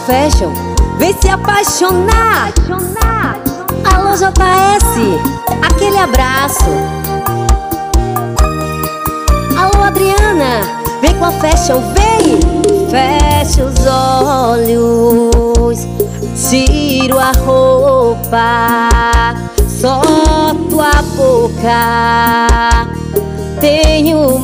Fashion, vem se apaixonar. Alô JS, aquele abraço. Alô Adriana, vem com a Fashion, vem. Feche os olhos, tiro a roupa, só tua boca tem o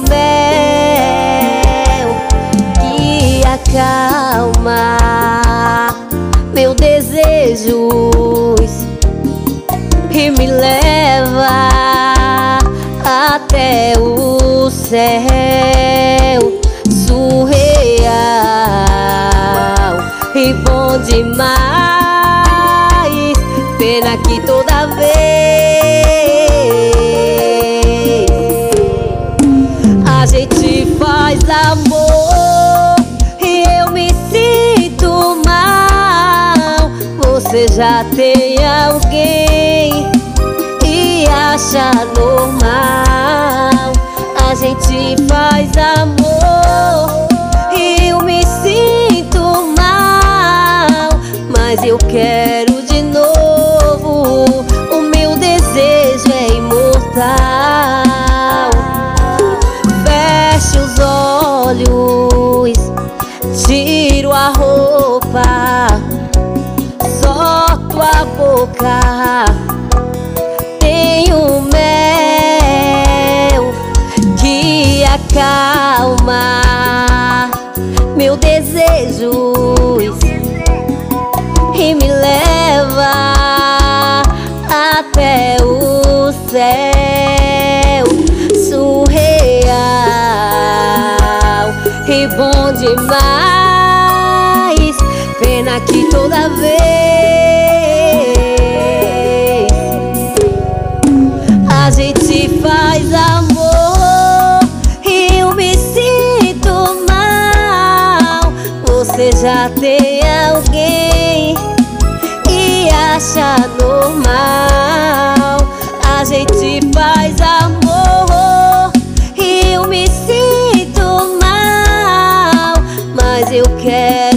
mel que acalma meus desejos e me leva até o céu surreal e bom demais. Pena que toda vez a gente faz amor e eu me sinto mal. Você já tem alguém e acha normal. A gente faz amor e eu me sinto mal, mas eu quero de novo. O meu desejo é imortal. Feche os olhos, tiro a roupa, só tua boca tem o mel que acalma meus desejos e me leva até o céu surreal e bom demais. Pena que toda vez a gente faz amor e eu me sinto mal. Você já tem alguém e acha normal. A gente faz amor e eu me sinto mal, mas eu quero